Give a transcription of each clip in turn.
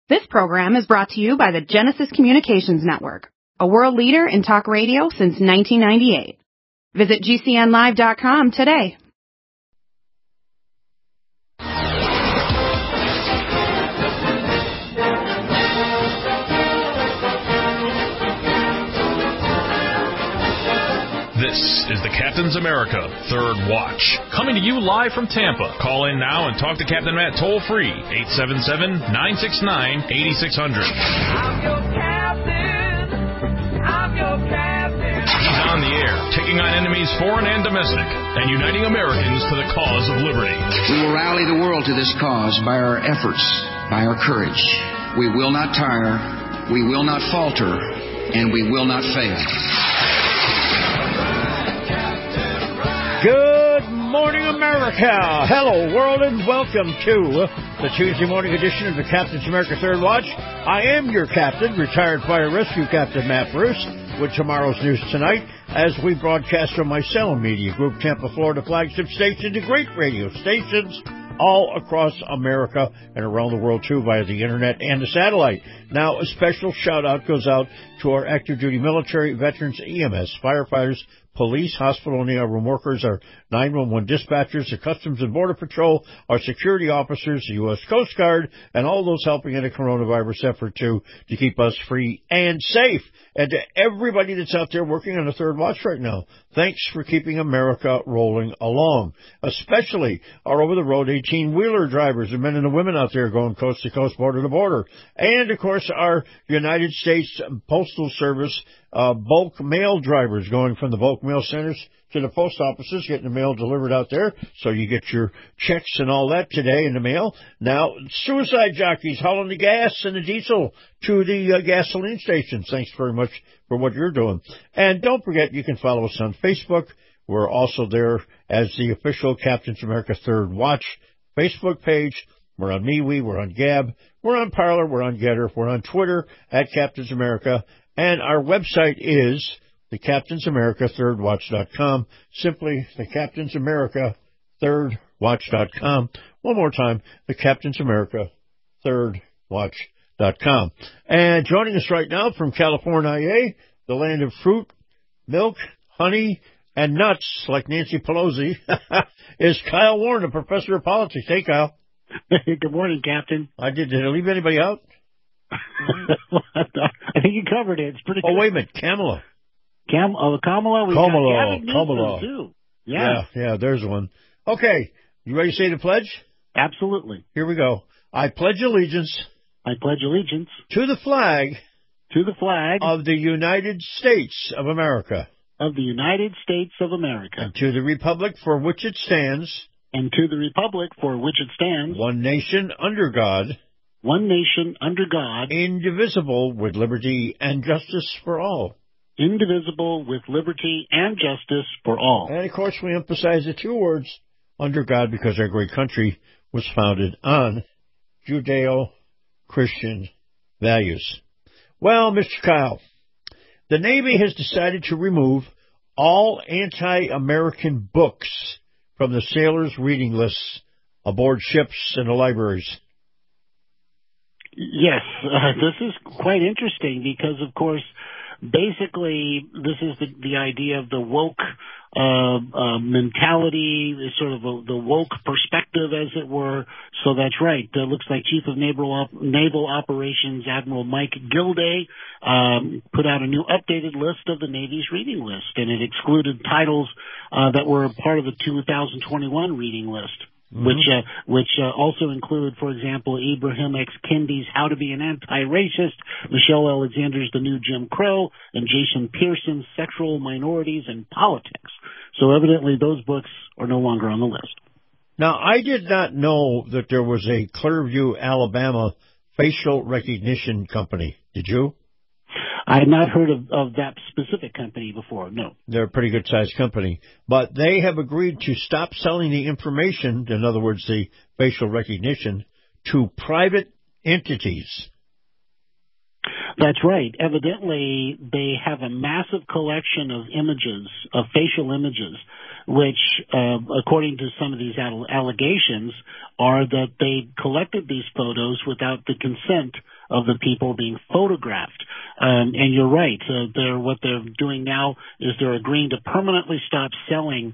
This program is brought to you by the Genesis Communications Network, a world leader in talk radio since 1998. Visit GCNlive.com today. This is the Captain's America Third Watch, coming to you live from Tampa. Call in now and talk to Captain Matt toll-free, 877-969-8600. I'm your captain. I'm your captain. He's on the air, taking on enemies foreign and domestic, and uniting Americans to the cause of liberty. We will rally the world to this cause by our efforts, by our courage. We will not tire, we will not falter, and we will not fail. Good morning, America. Hello, world, and welcome to the Tuesday morning edition of the Captain's America Third Watch. I am your captain, retired fire rescue captain Matt Bruce, with tomorrow's news tonight as we broadcast from my Salem Media Group, Tampa, Florida flagship station to great radio stations all across America and around the world, too, via the Internet and the satellite. Now, a special shout-out goes out to our active duty military, veterans, EMS, firefighters, police, hospital and ER room workers, our 911 dispatchers, the Customs and Border Patrol, our security officers, the U.S. Coast Guard, and all those helping in the coronavirus effort, too, to keep us free and safe. And to everybody that's out there working on the Third Watch right now, thanks for keeping America rolling along, especially our over-the-road 18-wheeler drivers, the men and the women out there going coast to coast, border to border, and, of course, our United States Postal Service bulk mail drivers going from the bulk mail centers to the post offices, getting the mail delivered out there, so you get your checks and all that today in the mail. Now, suicide jockeys hauling the gas and the diesel to the gasoline stations. Thanks very much for what you're doing. And don't forget, you can follow us on Facebook. We're also there as the official Captain's America Third Watch Facebook page. We're on MeWe, we're on Gab, we're on Parler, we're on Getter, we're on Twitter at Captain's America, and our website is the Captain's America ThirdWatch.com. Simply the Captain's America ThirdWatch.com. One more time, the Captain's America ThirdWatch.com. And joining us right now from California, the land of fruit, milk, honey, and nuts, like Nancy Pelosi, is Kyle Warren, a professor of politics. Hey, Kyle. Good morning, Captain. Did I leave anybody out? I think you covered it. It's pretty good. Oh, wait a minute. Kamala. Kamala. Kamala. Too. Yeah, there's one. Okay. You ready to say the pledge? Absolutely. Here we go. I pledge allegiance. I pledge allegiance. To the flag. To the flag. Of the United States of America. Of the United States of America. And to the republic for which it stands. And to the republic for which it stands. One nation under God. One nation under God. Indivisible with liberty and justice for all. Indivisible with liberty and justice for all. And, of course, we emphasize the two words, under God, because our great country was founded on Judeo-Christian values. Well, Mr. Kyle, the Navy has decided to remove all anti-American books from the sailors' reading lists aboard ships and the libraries. Yes, this is quite interesting because, of course, basically this is the idea of the woke mentality, sort of the woke perspective, as it were. So that's right. It looks like Chief of Naval Operations Admiral Mike Gilday put out a new updated list of the Navy's reading list, and it excluded titles that were part of the 2021 reading list. Which also include, for example, Ibrahim X. Kendi's How to Be an Anti-Racist, Michelle Alexander's The New Jim Crow, and Jason Pearson's Sexual Minorities and Politics. So evidently those books are no longer on the list. Now, I did not know that there was a Clearview, Alabama facial recognition company. Did you? I had not heard of that specific company before, no. They're a pretty good-sized company. But they have agreed to stop selling the information, in other words, the facial recognition, to private entities. That's right. Evidently, they have a massive collection of images, of facial images, which, according to some of these allegations, are that they collected these photos without the consent of the people being photographed. And you're right. What they're doing now is they're agreeing to permanently stop selling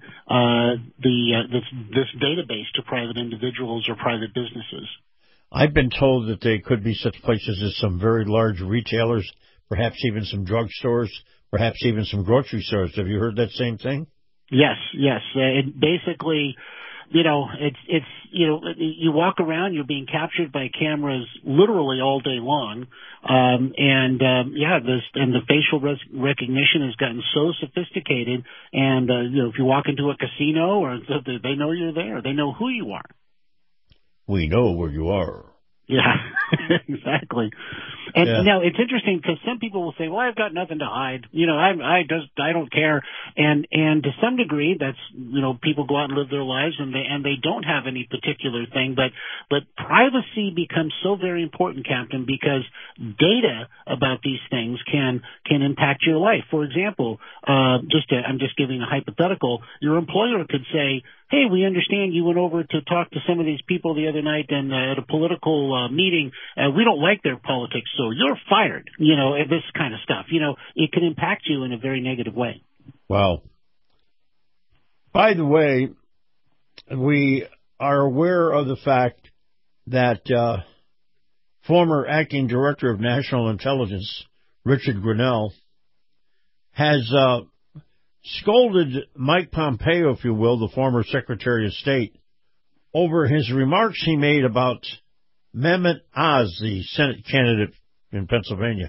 this database to private individuals or private businesses. I've been told that they could be such places as some very large retailers, perhaps even some drugstores, perhaps even some grocery stores. Have you heard that same thing? Yes. It basically, it's you walk around, you're being captured by cameras literally all day long, and the facial recognition has gotten so sophisticated, and if you walk into a casino, or they know you're there, they know who you are. We know where you are. Yeah, exactly. And now it's interesting because some people will say, "Well, I've got nothing to hide. I don't care." And to some degree, that's people go out and live their lives, and they don't have any particular thing. But privacy becomes so very important, Captain, because data about these things can impact your life. For example, I'm just giving a hypothetical. Your employer could say, "Hey, we understand you went over to talk to some of these people the other night and at a political meeting. We don't like their politics, so you're fired." This kind of stuff. It can impact you in a very negative way. Wow. By the way, we are aware of the fact that former acting director of national intelligence, Richard Grenell, has scolded Mike Pompeo, if you will, the former Secretary of State, over his remarks he made about Mehmet Oz, the Senate candidate in Pennsylvania.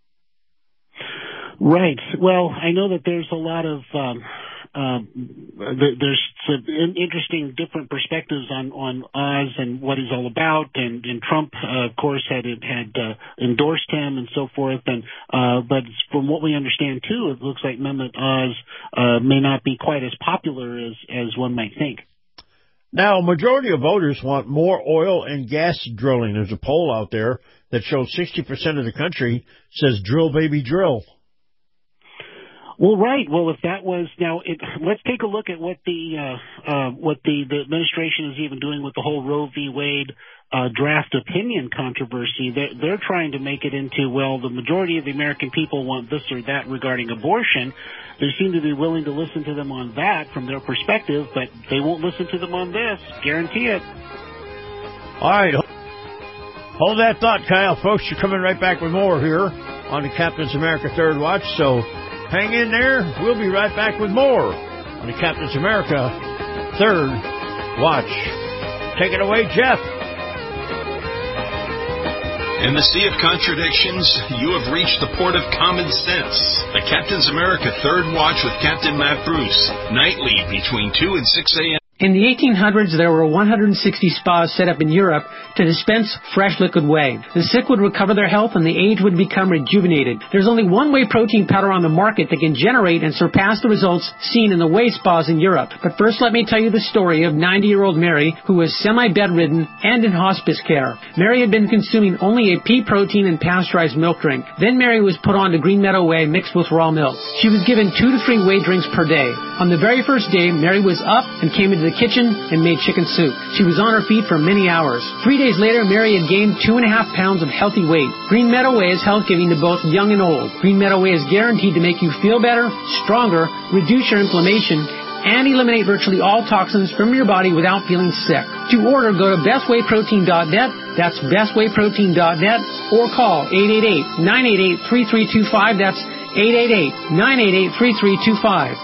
Right. Well, I know that there's a lot of there's some interesting different perspectives on Oz and what he's all about, and Trump, of course, had endorsed him and so forth. And but from what we understand too, it looks like Mehmet Oz may not be quite as popular as one might think. Now, a majority of voters want more oil and gas drilling. There's a poll out there that shows 60% of the country says drill, baby, drill. Well, right. Well, if that was let's take a look at what the administration is even doing with the whole Roe v. Wade draft opinion controversy. They're trying to make it into, well, the majority of the American people want this or that regarding abortion. They seem to be willing to listen to them on that from their perspective, but they won't listen to them on this. Guarantee it. All right. Hold that thought, Kyle. Folks, you're coming right back with more here on the Captain's America Third Watch, so hang in there. We'll be right back with more on the Captain's America Third Watch. Take it away, Jeff. In the sea of contradictions, you have reached the port of common sense. The Captain's America Third Watch with Captain Matt Bruce. Nightly between 2 and 6 a.m. In the 1800s, there were 160 spas set up in Europe to dispense fresh liquid whey. The sick would recover their health and the aged would become rejuvenated. There's only one whey protein powder on the market that can generate and surpass the results seen in the whey spas in Europe. But first, let me tell you the story of 90-year-old Mary, who was semi-bedridden and in hospice care. Mary had been consuming only a pea protein and pasteurized milk drink. Then Mary was put on to Green Meadow Whey mixed with raw milk. She was given 2 to 3 whey drinks per day. On the very first day, Mary was up and came into the kitchen and made chicken soup. She was on her feet for many hours. 3 days later, Mary had gained 2.5 pounds of healthy weight. Green Meadow Whey is health-giving to both young and old. Green Meadow Whey is guaranteed to make you feel better, stronger, reduce your inflammation, and eliminate virtually all toxins from your body without feeling sick. To order, go to bestwayprotein.net. That's bestwayprotein.net, or call 888-988-3325. That's 888-988-3325.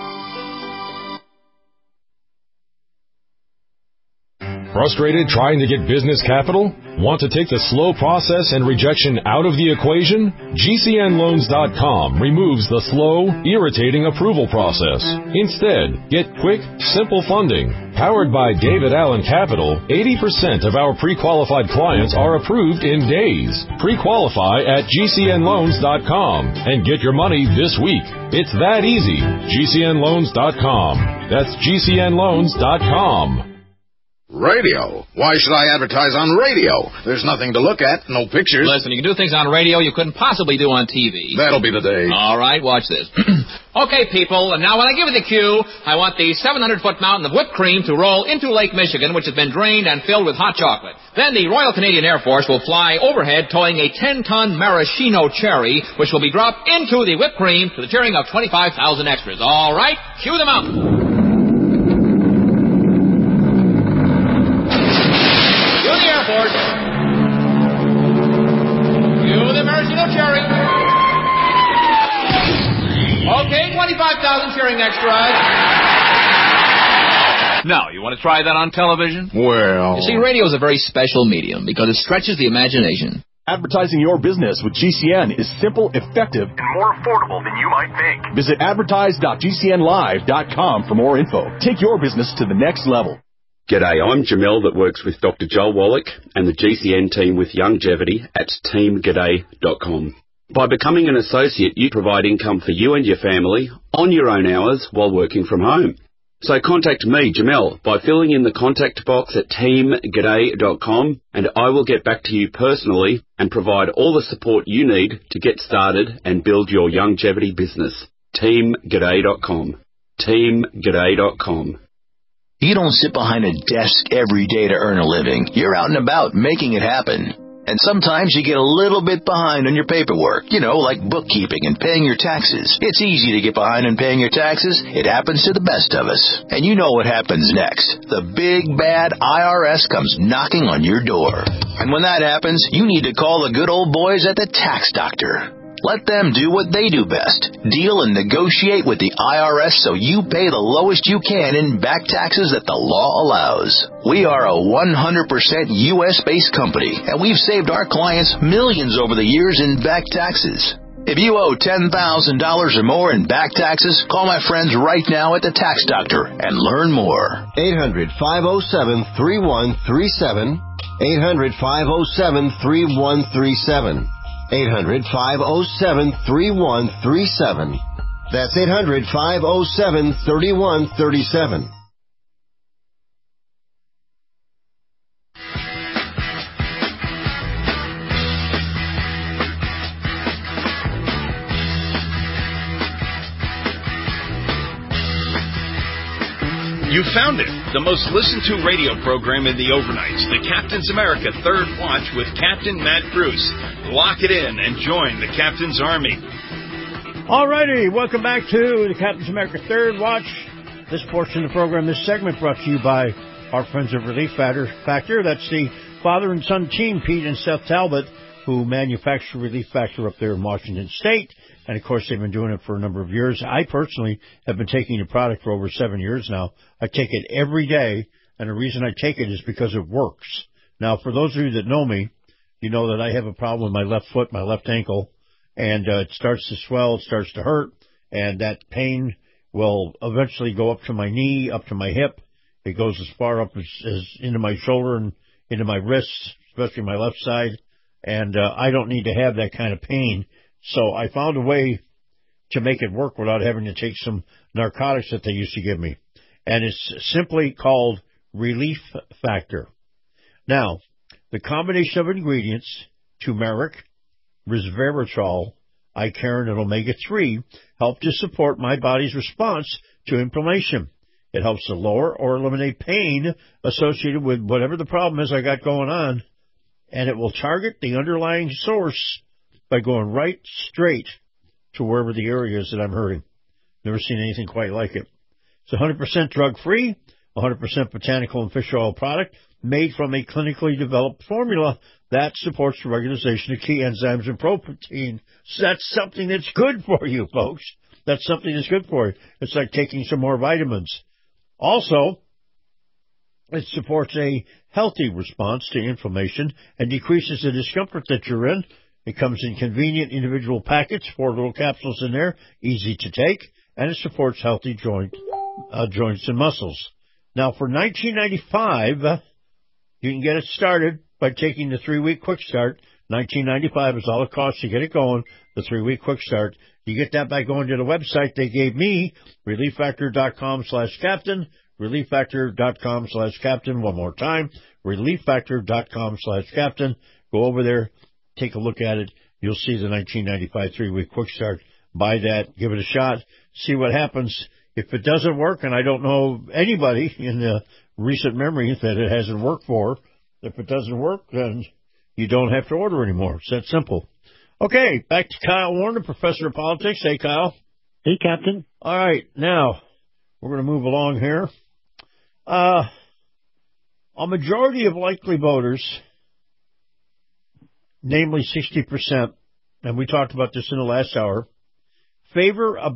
Frustrated trying to get business capital? Want to take the slow process and rejection out of the equation? GCNloans.com removes the slow, irritating approval process. Instead, get quick, simple funding. Powered by David Allen Capital, 80% of our pre-qualified clients are approved in days. Pre-qualify at GCNloans.com and get your money this week. It's that easy. GCNloans.com. That's GCNloans.com. Radio? Why should I advertise on radio? There's nothing to look at, no pictures. Listen, you can do things on radio you couldn't possibly do on TV. That'll be the day. All right, watch this. Okay, people, and now when I give you the cue, I want the 700-foot mountain of whipped cream to roll into Lake Michigan, which has been drained and filled with hot chocolate. Then the Royal Canadian Air Force will fly overhead towing a 10-ton maraschino cherry, which will be dropped into the whipped cream to the cheering of 25,000 extras. All right, cue the mountain. Force. Cue the maraschino cherry. Okay, 25,000 cheering extras. Now, you want to try that on television? Well... You see, radio is a very special medium because it stretches the imagination. Advertising your business with GCN is simple, effective, and more affordable than you might think. Visit advertise.gcnlive.com for more info. Take your business to the next level. G'day, I'm Jamel that works with Dr. Joel Wallach and the GCN team with Longevity at teamg'day.com. By becoming an associate, you provide income for you and your family on your own hours while working from home. So contact me, Jamel, by filling in the contact box at teamg'day.com and I will get back to you personally and provide all the support you need to get started and build your longevity business. teamg'day.com. teamg'day.com. You don't sit behind a desk every day to earn a living. You're out and about making it happen. And sometimes you get a little bit behind on your paperwork, like bookkeeping and paying your taxes. It's easy to get behind on paying your taxes. It happens to the best of us. And you know what happens next. The big, bad IRS comes knocking on your door. And when that happens, you need to call the good old boys at the Tax Doctor. Let them do what they do best. Deal and negotiate with the IRS so you pay the lowest you can in back taxes that the law allows. We are a 100% U.S.-based company, and we've saved our clients millions over the years in back taxes. If you owe $10,000 or more in back taxes, call my friends right now at the Tax Doctor and learn more. 800-507-3137. 800-507-3137. 800-507-3137. That's 800-507-3137. You found it, the most listened to radio program in the overnights, the Captain's America Third Watch with Captain Matt Bruce. Lock it in and join the Captain's Army. All righty, welcome back to the Captain's America Third Watch. This portion of the program, this segment brought to you by our friends of Relief Factor. That's the father and son team, Pete and Seth Talbot, who manufacture Relief Factor up there in Washington State. And, of course, they've been doing it for a number of years. I personally have been taking the product for over 7 years now. I take it every day, and the reason I take it is because it works. Now, for those of you that know me, you know that I have a problem with my left foot, my left ankle, and it starts to swell, it starts to hurt, and that pain will eventually go up to my knee, up to my hip. It goes as far up as into my shoulder and into my wrists, especially my left side, and I don't need to have that kind of pain. So I found a way to make it work without having to take some narcotics that they used to give me. And it's simply called Relief Factor. Now, the combination of ingredients, turmeric, resveratrol, Icarin, and omega-3, help to support my body's response to inflammation. It helps to lower or eliminate pain associated with whatever the problem is I got going on. And it will target the underlying source by going right straight to wherever the area is that I'm hurting. Never seen anything quite like it. It's 100% drug-free, 100% botanical and fish oil product made from a clinically developed formula that supports the regulation of key enzymes and protein. So that's something that's good for you, folks. That's something that's good for you. It's like taking some more vitamins. Also, it supports a healthy response to inflammation and decreases the discomfort that you're in. It comes in convenient individual packets, 4 little capsules in there, easy to take, and it supports healthy joints and muscles. Now, for $19.95, you can get it started by taking the 3-week quick start. $19.95 is all it costs to get it going, the 3-week quick start. You get that by going to the website they gave me, relieffactor.com/captain, ReliefFactor.com/captain. One more time, ReliefFactor.com/captain. Go over there, take a look at it. You'll see the 1995 3-week quick start. Buy that, give it a shot, see what happens. If it doesn't work, and I don't know anybody in the recent memory that it hasn't worked for, if it doesn't work, then you don't have to order anymore. It's that simple. Okay, back to Kyle Warner, Professor of Politics. Hey, Kyle. Hey, Captain. All right, now we're going to move along here. A majority of likely voters, namely 60%, and we talked about this in the last hour, favor a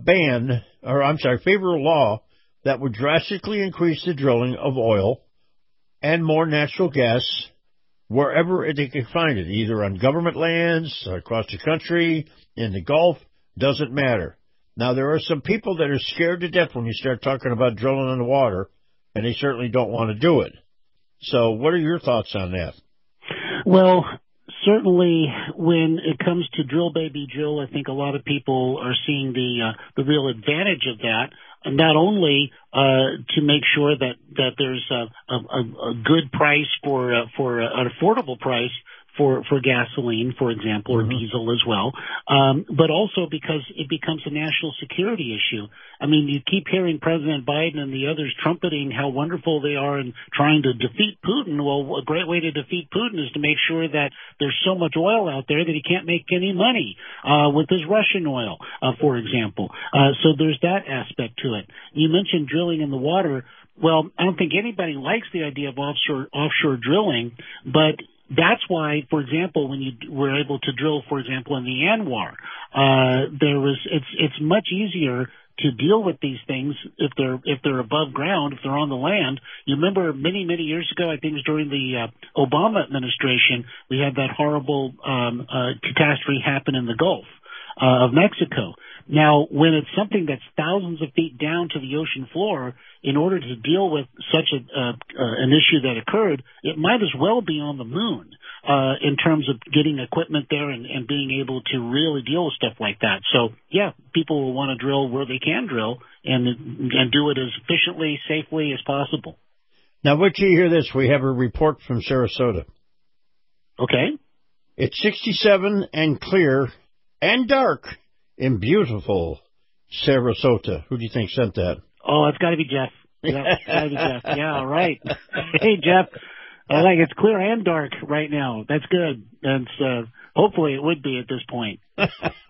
law that would drastically increase the drilling of oil and more natural gas wherever they can find it, either on government lands, across the country, in the Gulf, doesn't matter. Now, there are some people that are scared to death when you start talking about drilling in the water, and they certainly don't want to do it. So what are your thoughts on that? Well, certainly when it comes to drill, baby, drill, I think a lot of people are seeing the real advantage of that. Not only to make sure that there's a good price for an affordable price for gasoline, for example, or diesel as well, but also because it becomes a national security issue. I mean, you keep hearing President Biden and the others trumpeting how wonderful they are in trying to defeat Putin. Well, a great way to defeat Putin is to make sure that there's so much oil out there that he can't make any money with his Russian oil, for example. So there's that aspect to it. You mentioned drilling in the water. Well, I don't think anybody likes the idea of offshore drilling, but that's why, for example, when you were able to drill, for example, in the Anwar, it's much easier to deal with these things if they're above ground, if they're on the land. You remember many years ago, I think it was during the Obama administration, we had that horrible catastrophe happen in the Gulf of Mexico. Now, when it's something that's thousands of feet down to the ocean floor, in order to deal with such an issue that occurred, it might as well be on the moon in terms of getting equipment there and being able to really deal with stuff like that. So, yeah, people will want to drill where they can drill and do it as efficiently, safely as possible. Now, wait till you hear this. We have a report from Sarasota. Okay. It's 67 and clear and dark in beautiful Sarasota. Who do you think sent that? Oh, it's got to be Jeff. Yeah, it's got to be Jeff. Yeah, right. Hey, Jeff. I think it's clear and dark right now. That's good. And hopefully it would be at this point. If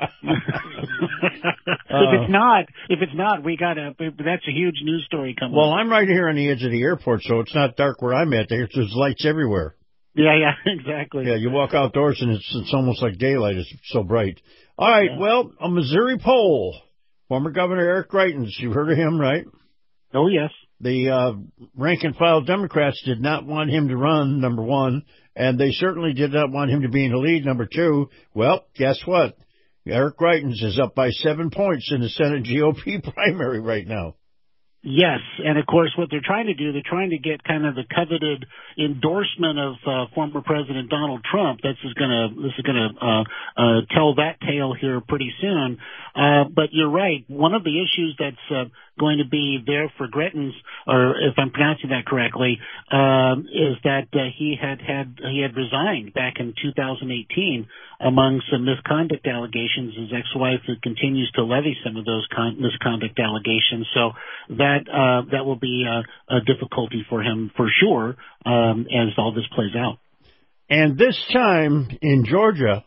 it's not, that's a huge news story coming. Well, I'm right here on the edge of the airport, so it's not dark where I'm at. There's lights everywhere. Yeah, exactly. Yeah, you walk outdoors and it's almost like daylight. It's so bright. All right, well, a Missouri poll. Former Governor Eric Greitens, you heard of him, right? Oh, yes. The rank-and-file Democrats did not want him to run, number one, and they certainly did not want him to be in the lead, number two. Well, guess what? Eric Greitens is up by 7 points in the Senate GOP primary right now. Yes, and of course what they're trying to do, they're trying to get kind of the coveted endorsement of former President Donald Trump. This is going to tell that tale here pretty soon. But you're right. One of the issues that's going to be there for Greitens, or if I'm pronouncing that correctly, is that he had resigned back in 2018 among some misconduct allegations. His ex-wife continues to levy some of those misconduct allegations. So that will be a difficulty for him for sure as all this plays out. And this time in Georgia,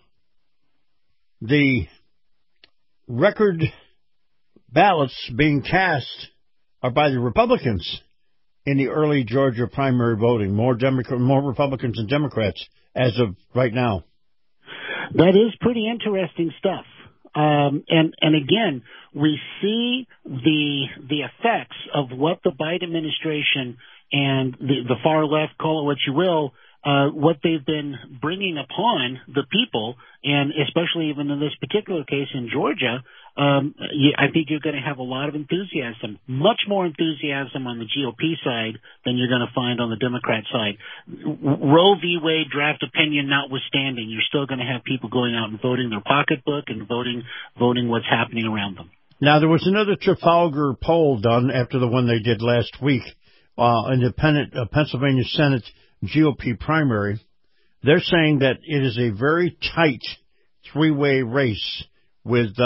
the record ballots being cast are by the Republicans in the early Georgia primary voting. More Republicans than Democrats as of right now. That is pretty interesting stuff. And again, we see the effects of what the Biden administration and the far left, call it what you will, what they've been bringing upon the people, and especially even in this particular case in Georgia, I think you're going to have a lot of enthusiasm, much more enthusiasm on the GOP side than you're going to find on the Democrat side. Roe v. Wade draft opinion notwithstanding, you're still going to have people going out and voting their pocketbook and voting what's happening around them. Now, there was another Trafalgar poll done after the one they did last week, independent Pennsylvania Senate GOP primary, they're saying that it is a very tight three-way race with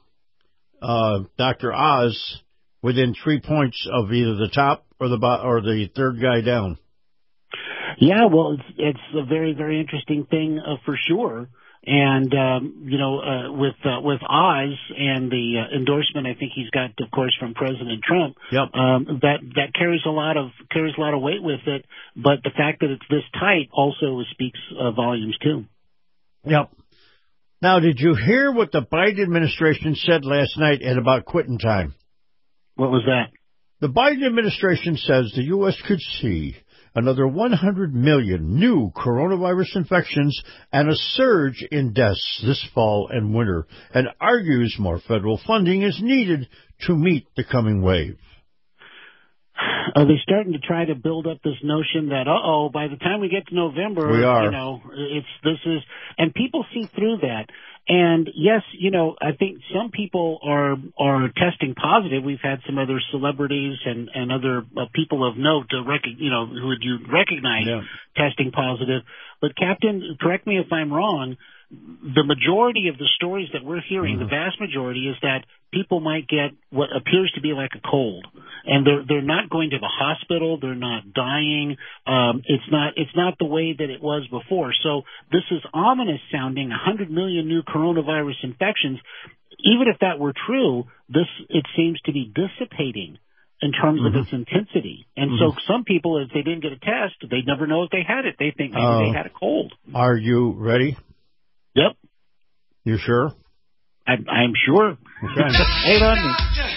Dr. Oz within 3 points of either the top or the third guy down. Yeah, well, it's a very, very interesting thing for sure. And with Oz and the endorsement, I think he's got, of course, from President Trump. Yep. That carries a lot of weight with it. But the fact that it's this tight also speaks volumes too. Yep. Now, did you hear what the Biden administration said last night at about quitting time? What was that? The Biden administration says the U.S. could see another 100 million new coronavirus infections and a surge in deaths this fall and winter, and argues more federal funding is needed to meet the coming wave. Are they starting to try to build up this notion that, by the time we get to November, we are. And people see through that. And yes, I think some people are testing positive. We've had some other celebrities and other people of note who would you recognize testing positive. But Captain, correct me if I'm wrong, the majority of the stories that we're hearing, the vast majority, is that people might get what appears to be like a cold, and they're not going to the hospital. They're not dying. It's not the way that it was before. So this is ominous sounding. 100 million new coronavirus infections. Even if that were true, it seems to be dissipating in terms of its intensity. And so some people, if they didn't get a test, they'd never know if they had it. They think maybe they had a cold. Are you ready? Yep. You sure? I'm sure. Okay. Hey, London.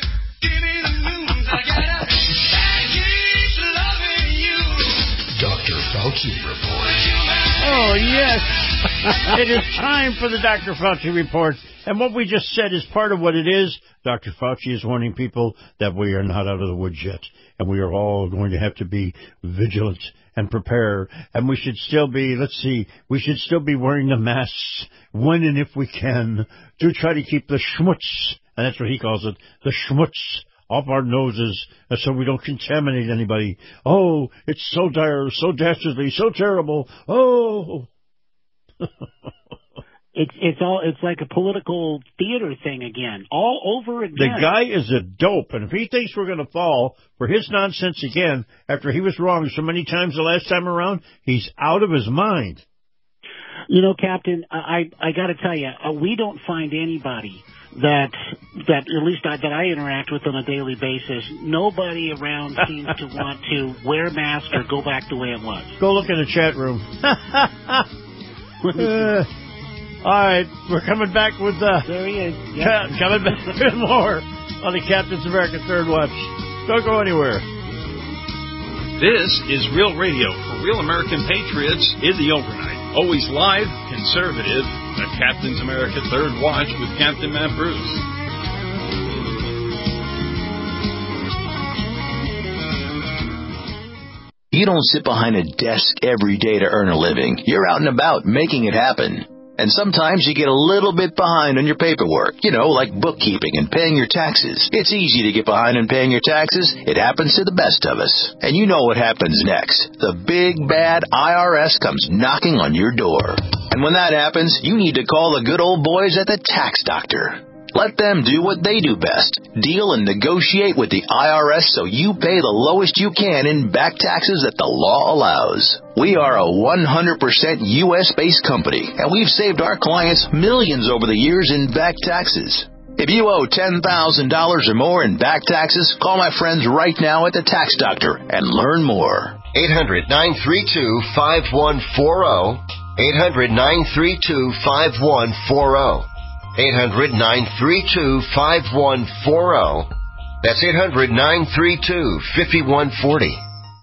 Dr. Fauci Report. Oh, yes. It is time for the Dr. Fauci Report. And what we just said is part of what it is. Dr. Fauci is warning people that we are not out of the woods yet. And we are all going to have to be vigilant and prepare. And we should still be, we should still be wearing the masks when and if we can to try to keep the schmutz, and that's what he calls it, the schmutz, off our noses so we don't contaminate anybody. Oh, it's so dire, so dastardly, so terrible. Oh. It's like a political theater thing again, all over again. The guy is a dope, and if he thinks we're going to fall for his nonsense again after he was wrong so many times the last time around, he's out of his mind. Captain, I got to tell you, we don't find anybody that at least that I interact with on a daily basis. Nobody around seems to want to wear a mask or go back the way it was. Go look in the chat room. All right, we're coming back with there he is. Yep. Coming back with more on the Captain's America Third Watch. Don't go anywhere. This is Real Radio for Real American Patriots in the overnight. Always live, conservative, the Captain's America Third Watch with Captain Matt Bruce. You don't sit behind a desk every day to earn a living. You're out and about making it happen. And sometimes you get a little bit behind on your paperwork, like bookkeeping and paying your taxes. It's easy to get behind on paying your taxes. It happens to the best of us. And you know what happens next. The big, bad IRS comes knocking on your door. And when that happens, you need to call the good old boys at the Tax Doctor. Let them do what they do best. Deal and negotiate with the IRS so you pay the lowest you can in back taxes that the law allows. We are a 100% U.S.-based company, and we've saved our clients millions over the years in back taxes. If you owe $10,000 or more in back taxes, call my friends right now at the Tax Doctor and learn more. 800-932-5140. 800-932-5140. 800-932-5140. That's 800-932-5140.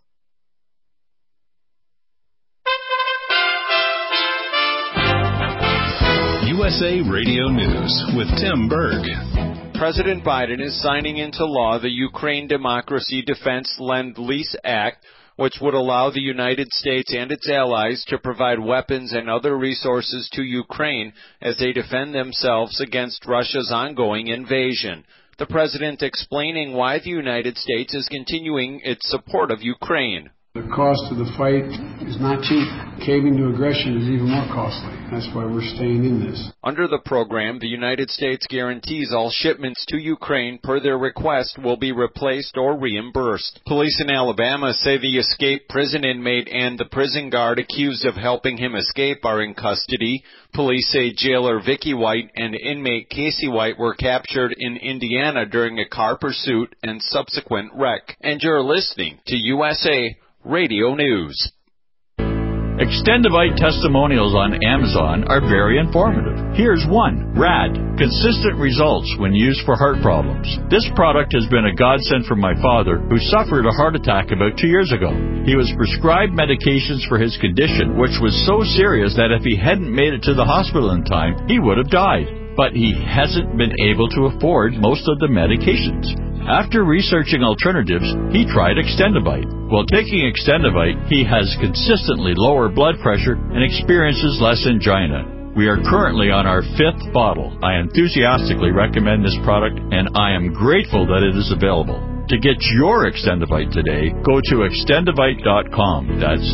USA Radio News with Tim Berg. President Biden is signing into law the Ukraine Democracy Defense Lend-Lease Act, which would allow the United States and its allies to provide weapons and other resources to Ukraine as they defend themselves against Russia's ongoing invasion. the president explaining why the United States is continuing its support of Ukraine. The cost of the fight is not cheap. Caving to aggression is even more costly. That's why we're staying in this. Under the program, the United States guarantees all shipments to Ukraine per their request will be replaced or reimbursed. Police in Alabama say the escaped prison inmate and the prison guard accused of helping him escape are in custody. Police say jailer Vicky White and inmate Casey White were captured in Indiana during a car pursuit and subsequent wreck. And you're listening to USA Radio News. Extendivite testimonials on Amazon are very informative. Here's one. RAD. Consistent results when used for heart problems. This product has been a godsend for my father, who suffered a heart attack about 2 years ago. He was prescribed medications for his condition, which was so serious that if he hadn't made it to the hospital in time, he would have died. But he hasn't been able to afford most of the medications. After researching alternatives, he tried Extendivite. While taking Extendivite, he has consistently lower blood pressure and experiences less angina. We are currently on our 5th bottle. I enthusiastically recommend this product, and I am grateful that it is available. To get your Extendivite today, go to extendivite.com. That's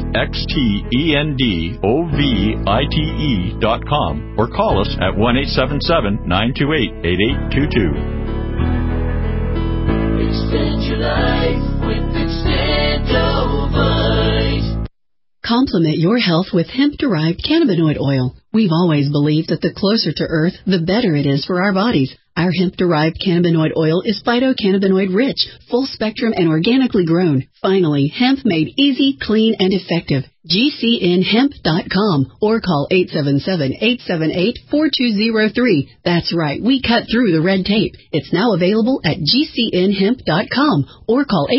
XTENDOVITE.com, or call us at 1-877-928-8822. Extend your life with Extendovite. Complement your health with hemp-derived cannabinoid oil. We've always believed that the closer to Earth, the better it is for our bodies. Our hemp-derived cannabinoid oil is phytocannabinoid-rich, full-spectrum, and organically grown. Finally, hemp made easy, clean, and effective. GCNhemp.com or call 877-878-4203. That's right, we cut through the red tape. It's now available at GCNhemp.com or call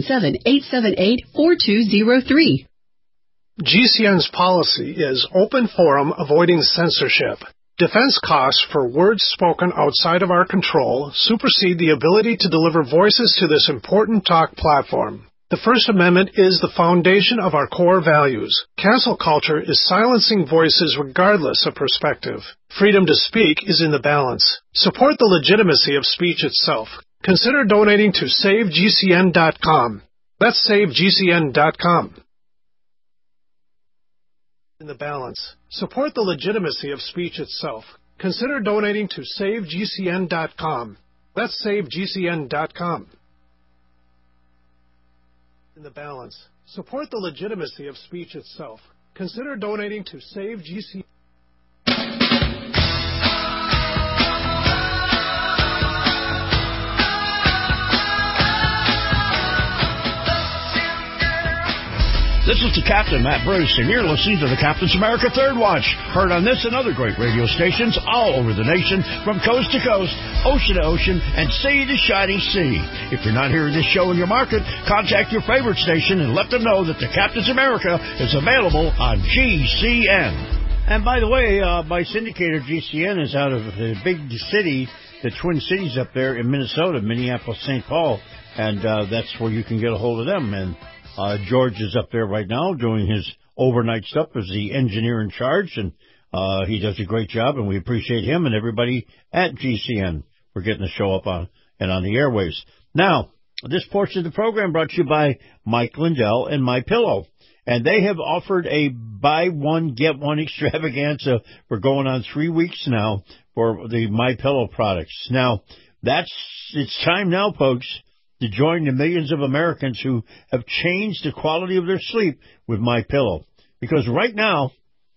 877-878-4203. GCN's policy is open forum, avoiding censorship. Defense costs for words spoken outside of our control supersede the ability to deliver voices to this important talk platform. The First Amendment is the foundation of our core values. Cancel culture is silencing voices regardless of perspective. Freedom to speak is in the balance. Support the legitimacy of speech itself. Consider donating to SaveGCN.com. That's SaveGCN.com. In the balance. Support the legitimacy of speech itself. Consider donating to SaveGCN.com. That's SaveGCN.com. In the balance. Support the legitimacy of speech itself. Consider donating to SaveGCN. This is the Captain, Matt Bruce, and you're listening to the Captain's America Third Watch. Heard on this and other great radio stations all over the nation, from coast to coast, ocean to ocean, and sea to shining sea. If you're not hearing this show in your market, contact your favorite station and let them know that the Captain's America is available on GCN. And by the way, my syndicator GCN is out of the big city, the Twin Cities up there in Minnesota, Minneapolis, St. Paul, and that's where you can get a hold of them. And George is up there right now doing his overnight stuff as the engineer in charge, and he does a great job, and we appreciate him and everybody at GCN for getting the show up on the airwaves. Now, this portion of the program brought to you by Mike Lindell and MyPillow, and they have offered a buy one, get one extravaganza for going on 3 weeks now for the MyPillow products. Now, it's time now, folks, to join the millions of Americans who have changed the quality of their sleep with MyPillow. Because right now,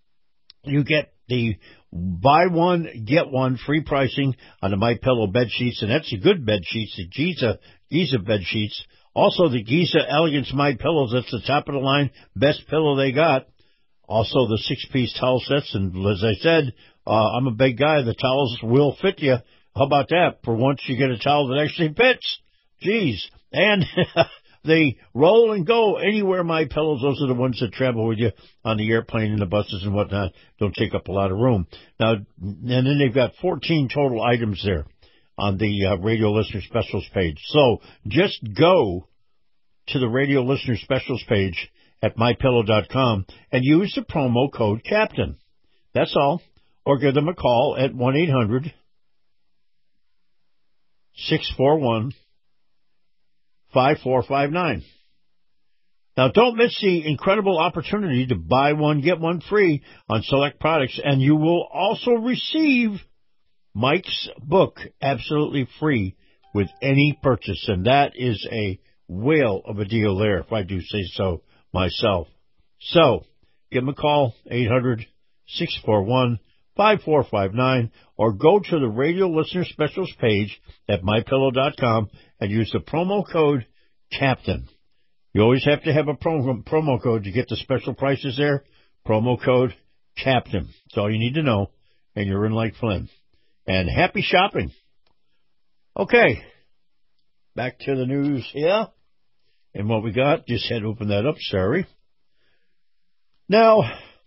you get the buy one, get one free pricing on the MyPillow bed sheets, and that's the good bed sheets, the Giza bed sheets. Also, the Giza Elegance MyPillows, that's the top of the line, best pillow they got. Also, the 6-piece towel sets, and as I said, I'm a big guy, the towels will fit you. How about that? For once, you get a towel that actually fits. Geez. And they roll and go anywhere MyPillows. Those are the ones that travel with you on the airplane and the buses and whatnot. Don't take up a lot of room. Now, and then they've got 14 total items there on the Radio Listener Specials page. So just go to the Radio Listener Specials page at MyPillow.com and use the promo code CAPTAIN. That's all. Or give them a call at 1-800 1-800-641-5459. Now, don't miss the incredible opportunity to buy one, get one free on select products, and you will also receive Mike's book absolutely free with any purchase, and that is a whale of a deal there, if I do say so myself. So, give him a call, 800-641-5459, or go to the Radio Listener Specials page at MyPillow.com and use the promo code CAPTAIN. You always have to have a promo code to get the special prices there. Promo code CAPTAIN. That's all you need to know, and you're in like Flynn. And happy shopping. Okay, back to the news here. And what we got, just had to open that up, sorry. Now,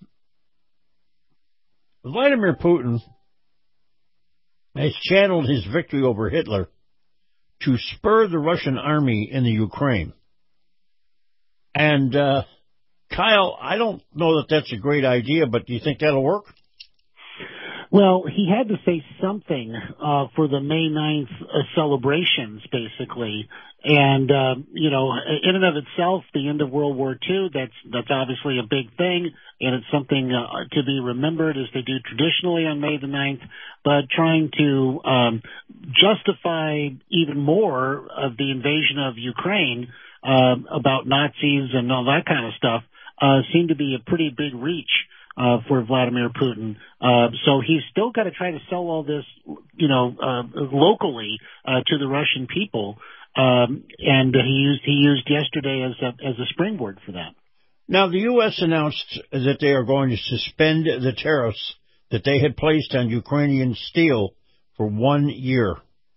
Vladimir Putin has channeled his victory over Hitler to spur the Russian army in the Ukraine. And, Kyle, I don't know that that's a great idea, but do you think that'll work? Well, he had to say something for the May 9th celebrations, basically. And, in and of itself, the end of World War II, that's obviously a big thing, and it's something to be remembered as they do traditionally on May the 9th. But trying to justify even more of the invasion of Ukraine about Nazis and all that kind of stuff seemed to be a pretty big reach for Vladimir Putin. So he's still got to try to sell all this, locally to the Russian people. And he used yesterday as a springboard for that. Now, the U.S. announced that they are going to suspend the tariffs that they had placed on Ukrainian steel for 1 year.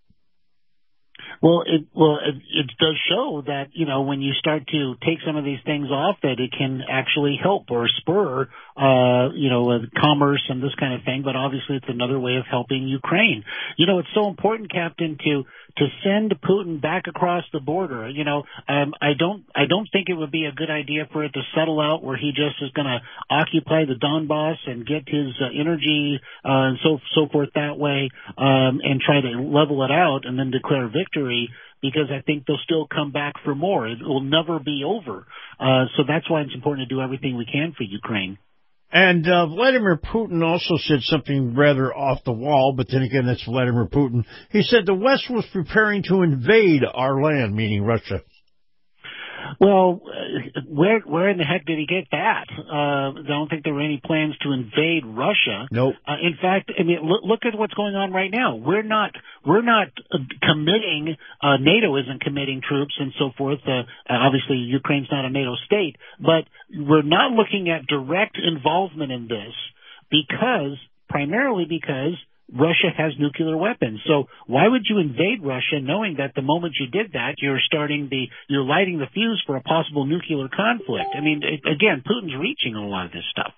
Well, it does show that, when you start to take some of these things off, that it can actually help or spur, commerce and this kind of thing. But obviously it's another way of helping Ukraine. It's so important, Captain, to send Putin back across the border. I don't think it would be a good idea for it to settle out where he just is going to occupy the Donbass and get his energy and so forth that way, and try to level it out and then declare victory, because I think they'll still come back for more. It will never be over. So that's why it's important to do everything we can for Ukraine. And Vladimir Putin also said something rather off the wall, but then again, that's Vladimir Putin. He said the West was preparing to invade our land, meaning Russia. Well, where in the heck did he get that? I don't think there were any plans to invade Russia. Nope. In fact, I mean, look at what's going on right now. We're not committing. NATO isn't committing troops and so forth. Obviously, Ukraine's not a NATO state, but we're not looking at direct involvement in this primarily because Russia has nuclear weapons. So why would you invade Russia knowing that the moment you did that, you're lighting the fuse for a possible nuclear conflict? I mean, again, Putin's reaching on a lot of this stuff.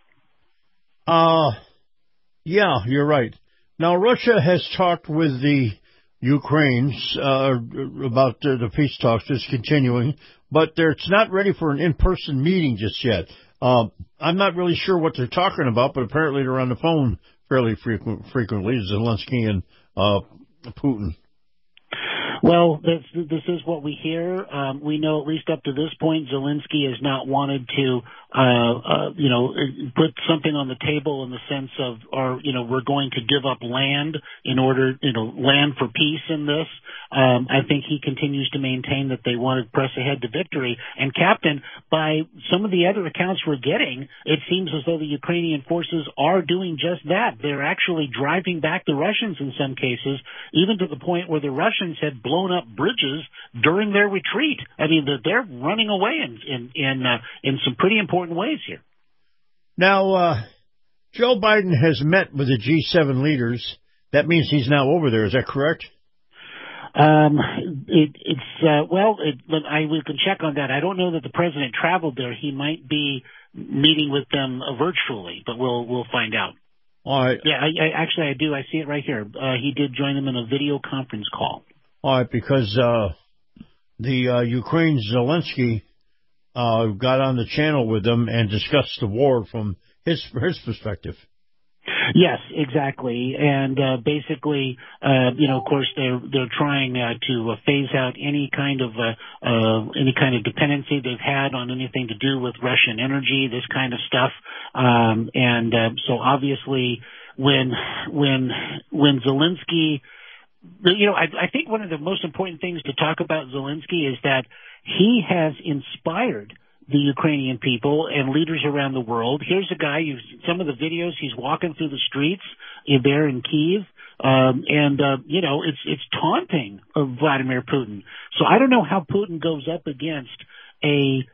Yeah, you're right. Now, Russia has talked with the Ukrainians about the peace talks just continuing, but it's not ready for an in-person meeting just yet. I'm not really sure what they're talking about, but apparently they're on the phone fairly frequently, Zelensky and Putin. Well, this is what we hear. We know at least up to this point, Zelensky has not wanted to, put something on the table in the sense of, we're going to give up land in order, land for peace in this. I think he continues to maintain that they want to press ahead to victory. And Captain, by some of the other accounts we're getting, it seems as though the Ukrainian forces are doing just that. They're actually driving back the Russians in some cases, even to the point where the Russians had blown up bridges during their retreat. I mean, they're running away in some pretty important ways here. Now, Joe Biden has met with the G7 leaders. That means he's now over there. Is that correct? We can check on that. I don't know that the president traveled there. He might be meeting with them virtually, but we'll find out. All right. Yeah, I do. I see it right here. He did join them in a video conference call. All right, because the Ukraine Zelensky got on the channel with them and discussed the war from his perspective. Yes, exactly. And basically, of course, they're trying to phase out any kind of dependency they've had on anything to do with Russian energy, this kind of stuff. So obviously, when Zelensky, I think one of the most important things to talk about Zelensky is that he has inspired the Ukrainian people and leaders around the world. Here's a guy, some of the videos, he's walking through the streets there in Kyiv, it's taunting of Vladimir Putin. So I don't know how Putin goes up against a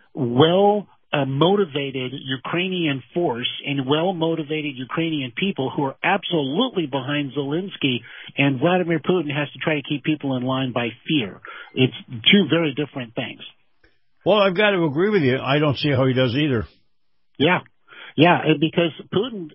motivated Ukrainian force and well-motivated Ukrainian people who are absolutely behind Zelensky, and Vladimir Putin has to try to keep people in line by fear. It's two very different things. Well, I've got to agree with you. I don't see how he does either. Yeah, because Putin,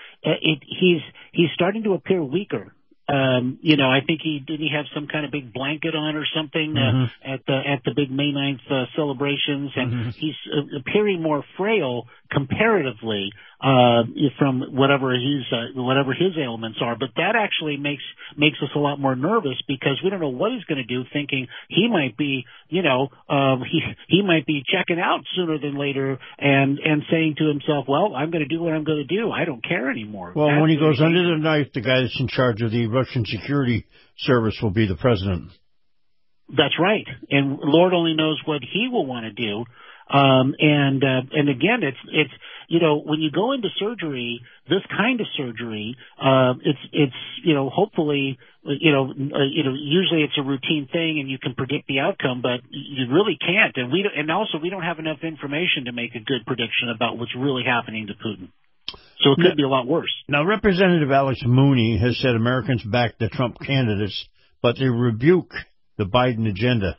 he's starting to appear weaker. I think he have some kind of big blanket on or something at the big May 9th celebrations, and he's appearing more frail comparatively from whatever his ailments are. But that actually makes us a lot more nervous because we don't know what he's going to do. Thinking he might be, he might be checking out sooner than later and saying to himself, "Well, I'm going to do what I'm going to do. I don't care anymore." Well, when he goes under the knife, the guy that's in charge of the Russian security service will be the president. That's right, and Lord only knows what he will want to do. And again, it's when you go into surgery, this kind of surgery, it's hopefully, usually it's a routine thing and you can predict the outcome, but you really can't. And we don't have enough information to make a good prediction about what's really happening to Putin. So it could be a lot worse. Now, Representative Alex Mooney has said Americans back the Trump candidates, but they rebuke the Biden agenda.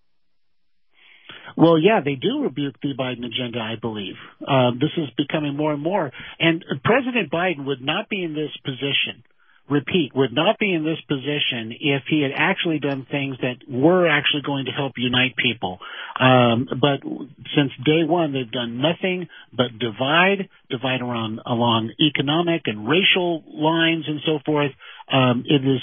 Well, yeah, they do rebuke the Biden agenda, I believe. This is becoming more and more. And President Biden would not be in this position, would not be in this position if he had actually done things that were actually going to help unite people. But since day one, they've done nothing but divide along economic and racial lines and so forth. It is,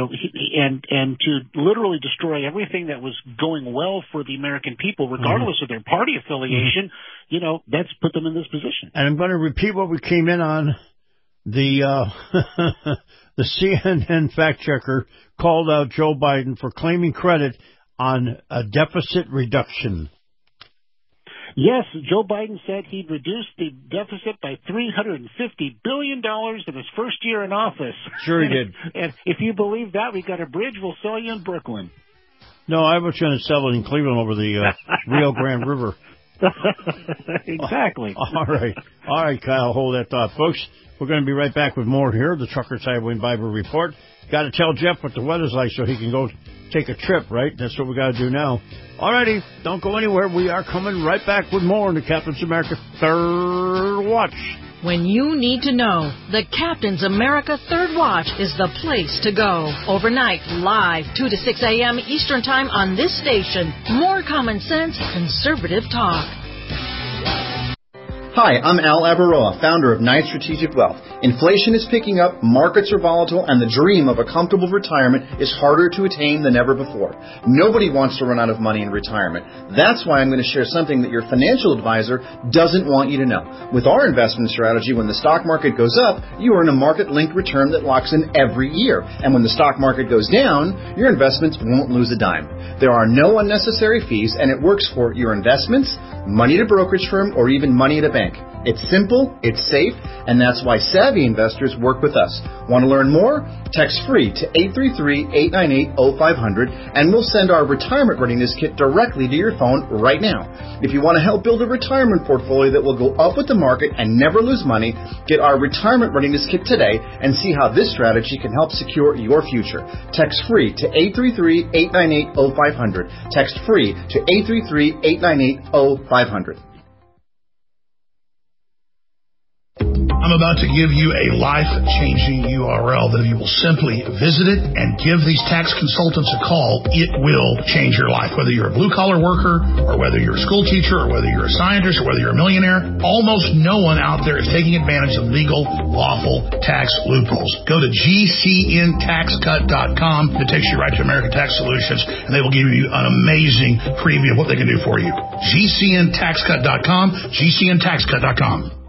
and to literally destroy everything that was going well for the American people, regardless of their party affiliation, that's put them in this position. And I'm going to repeat what we came in on. The CNN fact checker called out Joe Biden for claiming credit on a deficit reduction. Yes, Joe Biden said he'd reduced the deficit by $350 billion in his first year in office. Sure he did. And if you believe that, we got a bridge we'll sell you in Brooklyn. No, I was going to sell it in Cleveland over the Rio Grande River. Exactly. All right, Kyle, hold that thought. Folks, we're going to be right back with more here, the Truckers Highway and Bible Report. Got to tell Jeff what the weather's like so he can go take a trip, right? That's what we got to do now. All righty, don't go anywhere. We are coming right back with more in the Captain's America Third Watch. When you need to know, the Captain's America Third Watch is the place to go. Overnight, live, 2 to 6 a.m. Eastern Time on this station. More common sense, conservative talk. Hi, I'm Al Abaroa, founder of Knight Strategic Wealth. Inflation is picking up, markets are volatile, and the dream of a comfortable retirement is harder to attain than ever before. Nobody wants to run out of money in retirement. That's why I'm going to share something that your financial advisor doesn't want you to know. With our investment strategy, when the stock market goes up, you earn a market-linked return that locks in every year. And when the stock market goes down, your investments won't lose a dime. There are no unnecessary fees, and it works for your investments, money at a brokerage firm, or even money at a bank. It's simple, it's safe, and that's why savvy investors work with us. Want to learn more? Text free to 833-898-0500, and we'll send our retirement readiness kit directly to your phone right now. If you want to help build a retirement portfolio that will go up with the market and never lose money, get our retirement readiness kit today and see how this strategy can help secure your future. Text free to 833-898-0500. Text free to 833-898-0500. I'm I'm about to give you a life-changing URL that if you will simply visit it and give these tax consultants a call, it will change your life. Whether you're a blue-collar worker or whether you're a school teacher or whether you're a scientist or whether you're a millionaire, almost no one out there is taking advantage of legal, lawful tax loopholes. Go to GCNTaxCut.com. It takes you right to American Tax Solutions, and they will give you an amazing preview of what they can do for you. GCNTaxCut.com, GCNTaxCut.com.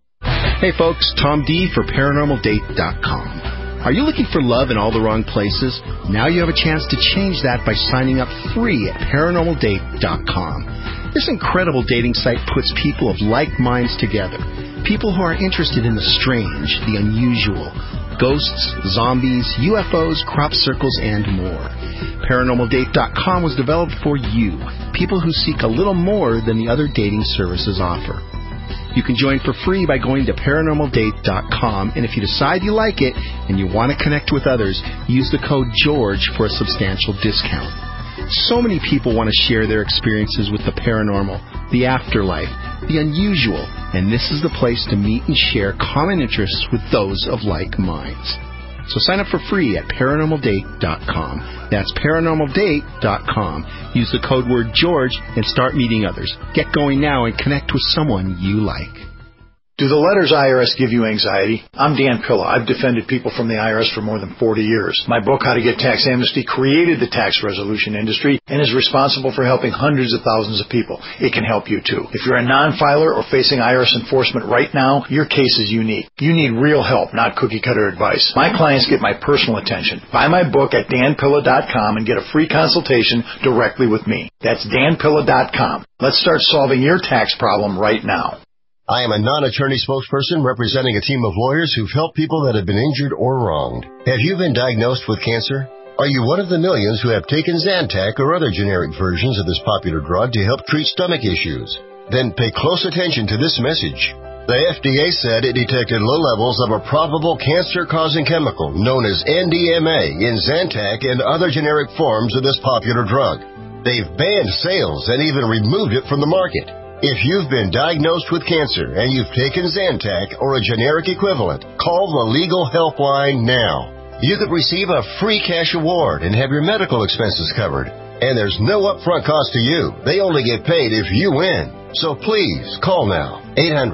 Hey folks, Tom D for ParanormalDate.com. Are you looking for love in all the wrong places? Now you have a chance to change that by signing up free at ParanormalDate.com. This incredible dating site puts people of like minds together. People who are interested in the strange, the unusual, ghosts, zombies, UFOs, crop circles, and more. ParanormalDate.com was developed for you, people who seek a little more than the other dating services offer. You can join for free by going to ParanormalDate.com, and if you decide you like it and you want to connect with others, use the code GEORGE for a substantial discount. So many people want to share their experiences with the paranormal, the afterlife, the unusual, and this is the place to meet and share common interests with those of like minds. So sign up for free at ParanormalDate.com. That's ParanormalDate.com. Use the code word George and start meeting others. Get going now and connect with someone you like. Do the letters IRS give you anxiety? I'm Dan Pilla. I've defended people from the IRS for more than 40 years. My book, How to Get Tax Amnesty, created the tax resolution industry and is responsible for helping hundreds of thousands of people. It can help you, too. If you're a non-filer or facing IRS enforcement right now, your case is unique. You need real help, not cookie-cutter advice. My clients get my personal attention. Buy my book at danpilla.com and get a free consultation directly with me. That's danpilla.com. Let's start solving your tax problem right now. I am a non-attorney spokesperson representing a team of lawyers who've helped people that have been injured or wronged. Have you been diagnosed with cancer? Are you one of the millions who have taken Zantac or other generic versions of this popular drug to help treat stomach issues? Then pay close attention to this message. The FDA said it detected low levels of a probable cancer-causing chemical known as NDMA in Zantac and other generic forms of this popular drug. They've banned sales and even removed it from the market. If you've been diagnosed with cancer and you've taken Zantac or a generic equivalent, call the Legal Helpline now. You could receive a free cash award and have your medical expenses covered. And there's no upfront cost to you. They only get paid if you win. So please, call now.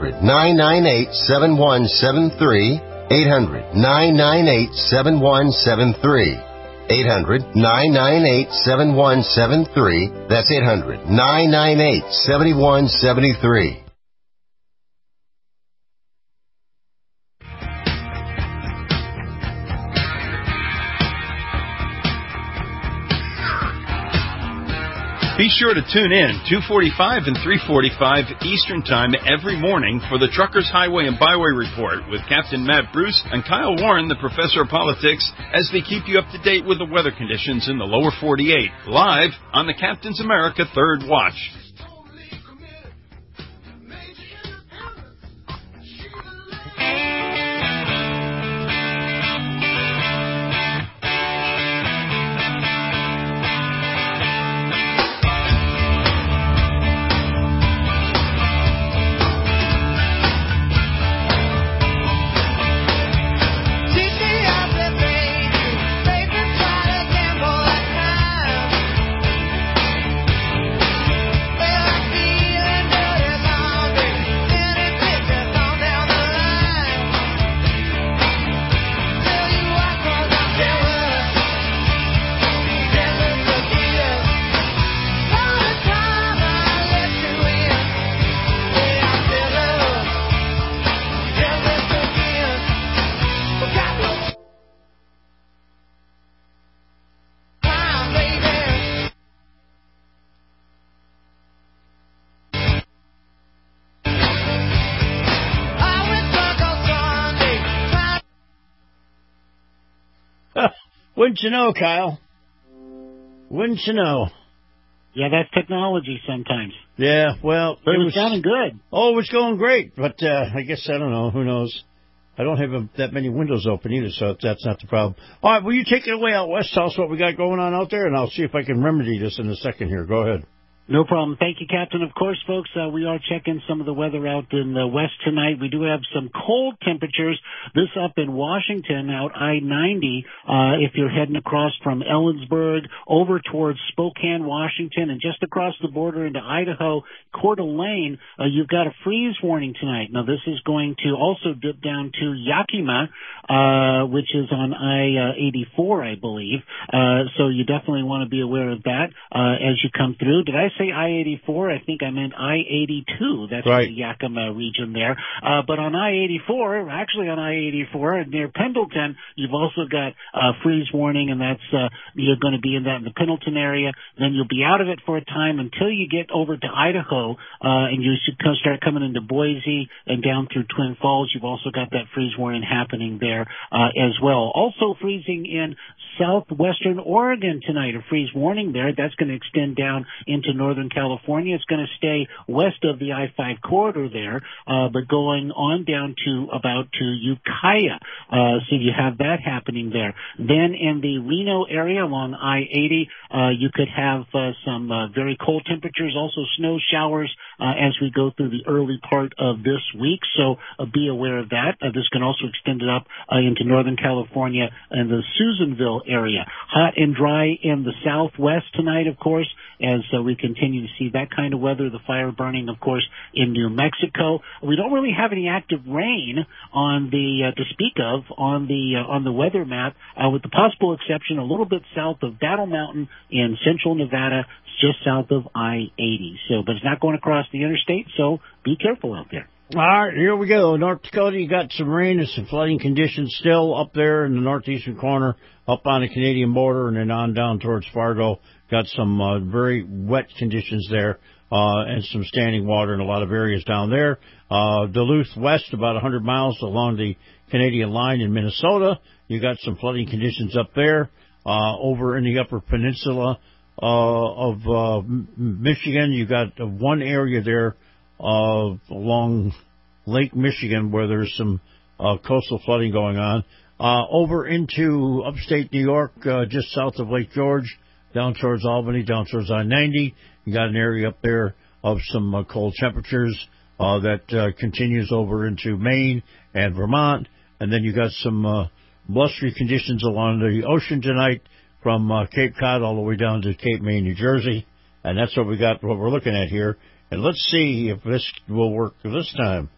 800-998-7173. 800-998-7173. 800-998-7173. That's 800-998-7173. Be sure to tune in 2:45 and 3:45 Eastern Time every morning for the Truckers Highway and Byway Report with Captain Matt Bruce and Kyle Warren, the Professor of Politics, as they keep you up to date with the weather conditions in the lower 48, live on the Captain's America Third Watch. Wouldn't you know, Kyle? Wouldn't you know? Yeah, that's technology sometimes. Yeah, well... It was sounding good. Oh, it was going great, but I guess, I don't know, who knows. I don't have that many windows open either, so that's not the problem. All right, will you take it away out west? Tell us what we got going on out there, and I'll see if I can remedy this in a second here. Go ahead. No problem. Thank you, Captain. Of course, folks, we are checking some of the weather out in the west tonight. We do have some cold temperatures. This up in Washington, out I-90, if you're heading across from Ellensburg over towards Spokane, Washington, and just across the border into Idaho, Coeur d'Alene, you've got a freeze warning tonight. Now, this is going to also dip down to Yakima, which is on I-84, I believe. So you definitely want to be aware of that as you come through. Did I say I-84? I think I meant I-82. That's right. The Yakima region there. But on I-84, actually on I-84 near Pendleton, you've also got a freeze warning, and that's you're going to be in the Pendleton area. Then you'll be out of it for a time until you get over to Idaho, and you should start coming into Boise and down through Twin Falls. You've also got that freeze warning happening there as well. Also freezing in southwestern Oregon tonight, a freeze warning there. That's going to extend down into Northern California. It's going to stay west of the I-5 corridor there, but going on down to about to Ukiah. So you have that happening there. Then in the Reno area along I-80, you could have some very cold temperatures, also snow showers as we go through the early part of this week. So be aware of that. This can also extend it up into Northern California and the Susanville area. Hot and dry in the southwest tonight, of course, as we continue to see that kind of weather. The fire burning, of course, in New Mexico. We don't really have any active rain on the to speak of on the weather map, with the possible exception a little bit south of Battle Mountain in central Nevada, just south of I-80. So, but it's not going across the interstate, so be careful out there. All right, here we go. North Dakota, you got some rain and some flooding conditions still up there in the northeastern corner, up on the Canadian border, and then on down towards Fargo. Got some very wet conditions there, and some standing water in a lot of areas down there. Duluth west, about 100 miles along the Canadian line in Minnesota. You got some flooding conditions up there. Over in the upper peninsula of Michigan, you got one area there along Lake Michigan where there's some coastal flooding going on. Over into upstate New York, just south of Lake George, down towards Albany, down towards I-90. You got an area up there of some cold temperatures that continues over into Maine and Vermont. And then you got some blustery conditions along the ocean tonight from Cape Cod all the way down to Cape May, New Jersey. And that's what we're looking at here. And let's see if this will work this time.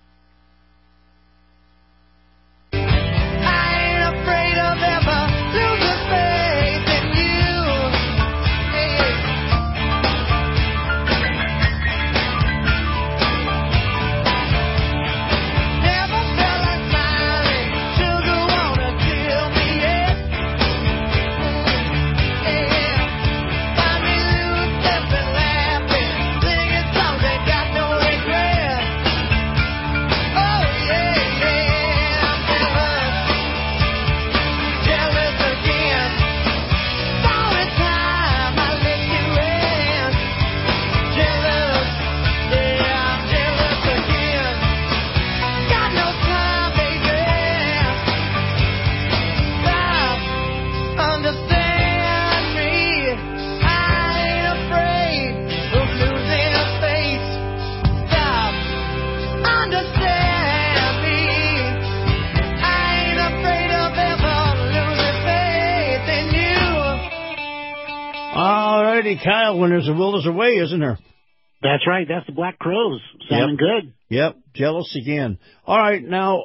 Kyle, when there's a will, there's a way, isn't there? That's right. That's the Black Crowes. Sounding good. Yep. Jealous again. All right. Now,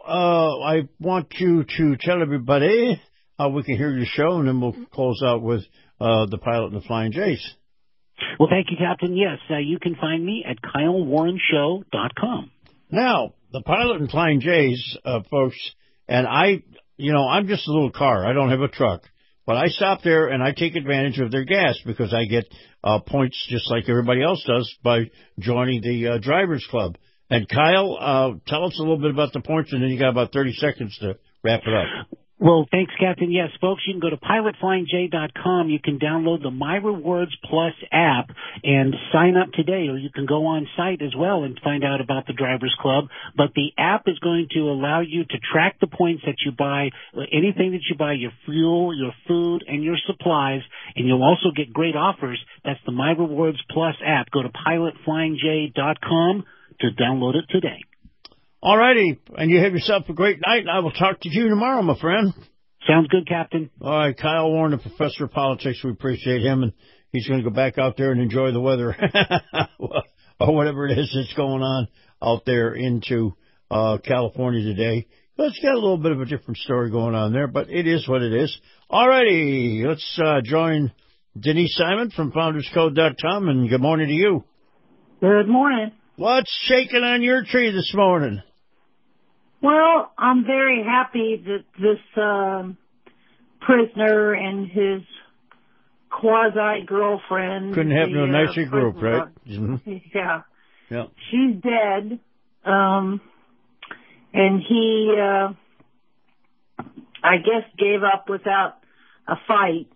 I want you to tell everybody how we can hear your show, and then we'll close out with the Pilot and the Flying Jays. Well, thank you, Captain. Yes, you can find me at KyleWarrenShow.com. Now, the Pilot and Flying Jays, folks, and I'm just a little car. I don't have a truck. But I stop there and I take advantage of their gas because I get points just like everybody else does by joining the Drivers Club. And Kyle, tell us a little bit about the points, and then you got about 30 seconds to wrap it up. Well, thanks, Captain. Yes, folks, you can go to pilotflyingj.com. You can download the My Rewards Plus app and sign up today, or you can go on site as well and find out about the Drivers Club. But the app is going to allow you to track the points that you buy, anything that you buy, your fuel, your food, and your supplies. And you'll also get great offers. That's the My Rewards Plus app. Go to pilotflyingj.com to download it today. All righty. And you have yourself a great night, and I will talk to you tomorrow, my friend. Sounds good, Captain. All right, Kyle Warren, the professor of politics. We appreciate him, and he's going to go back out there and enjoy the weather or whatever it is that's going on out there into California today. It's got a little bit of a different story going on there, but it is what it is. All righty, let's join Denise Simon from FoundersCode.com, and good morning to you. Good morning. What's shaking on your tree this morning? Well, I'm very happy that this prisoner and his quasi-girlfriend... Couldn't have no nicer group, right? Mm-hmm. Yeah. Yep. She's dead. And he, I guess, gave up without a fight.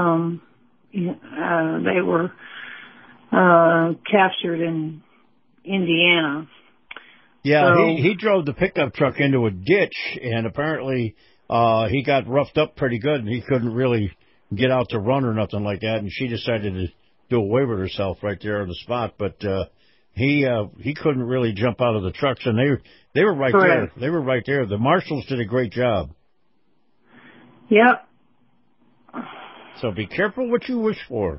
They were captured in Indiana. Yeah, so, he drove the pickup truck into a ditch, and apparently he got roughed up pretty good, and he couldn't really get out to run or nothing like that, and she decided to do away with herself right there on the spot. But he couldn't really jump out of the trucks, and they were right correct. there. They were right there. The marshals did a great job. Yep. So be careful what you wish for.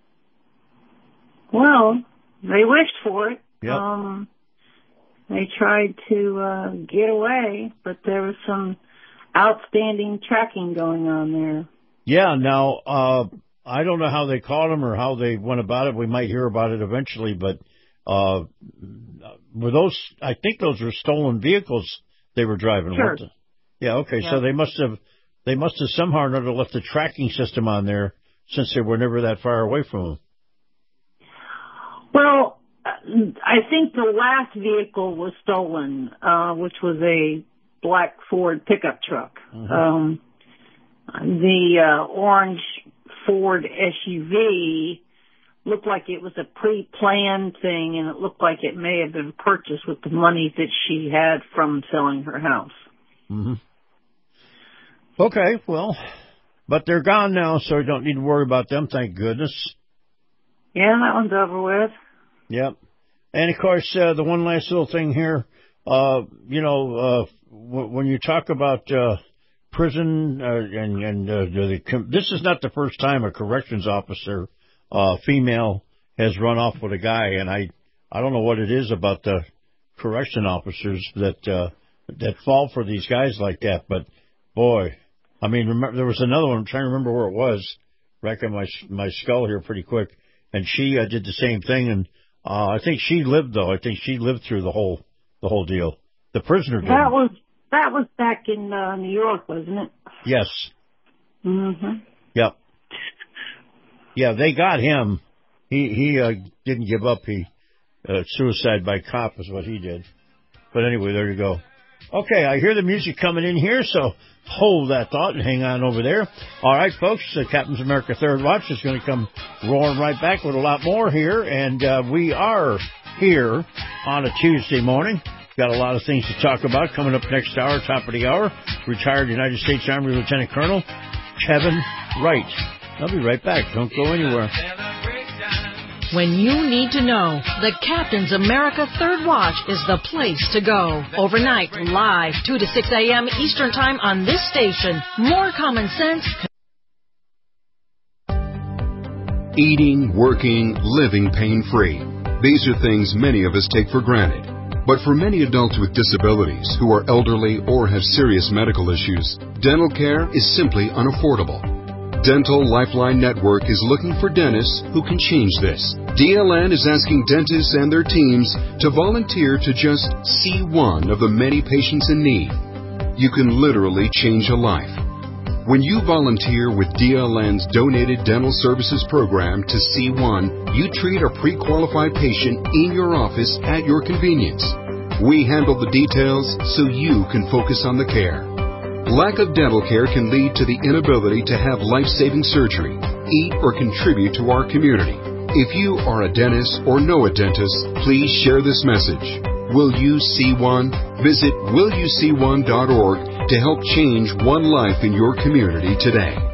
Well, they wished for it. Yep. They tried to get away, but there was some outstanding tracking going on there. Yeah, now, I don't know how they caught him or how they went about it. We might hear about it eventually, but were those, I think those were stolen vehicles they were driving. Sure. Yeah, okay, yeah. So they must have somehow or another left a tracking system on there since they were never that far away from them. Well, I think the last vehicle was stolen, which was a black Ford pickup truck. Mm-hmm. The orange Ford SUV looked like it was a pre-planned thing, and it looked like it may have been purchased with the money that she had from selling her house. Mm-hmm. Okay, well, but they're gone now, so you don't need to worry about them, thank goodness. Yeah, that one's over with. Yep. And, of course, the one last little thing here, when you talk about prison this is not the first time a corrections officer, female, has run off with a guy, and I don't know what it is about the correction officers that fall for these guys like that, but, boy, I mean, remember, there was another one, I'm trying to remember where it was, racking my skull here pretty quick, and she did the same thing, and I think she lived, though. I think she lived through the whole deal. The prisoner did. That was back in New York, wasn't it? Yes. Mm-hmm. Yep. Yeah, they got him. He didn't give up. He suicide by cop is what he did. But anyway, there you go. Okay, I hear the music coming in here, so hold that thought and hang on over there. All right, folks, Captain's America Third Watch is going to come roaring right back with a lot more here, and we are here on a Tuesday morning. Got a lot of things to talk about coming up next hour, top of the hour. Retired United States Army Lieutenant Colonel Kevin Wright. I'll be right back. Don't go anywhere. When you need to know, the Captain's America Third Watch is the place to go. Overnight, live, 2 to 6 a.m. Eastern Time on this station. More common sense. Eating, working, living pain-free. These are things many of us take for granted. But for many adults with disabilities who are elderly or have serious medical issues, dental care is simply unaffordable. Dental Lifeline Network is looking for dentists who can change this. DLN is asking dentists and their teams to volunteer to just see one of the many patients in need. You can literally change a life. When you volunteer with DLN's Donated Dental Services Program to C1, you treat a pre-qualified patient in your office at your convenience. We handle the details so you can focus on the care. Lack of dental care can lead to the inability to have life-saving surgery, eat, or contribute to our community. If you are a dentist or know a dentist, please share this message. Will you see one? Visit willyouseeone.org to help change one life in your community today.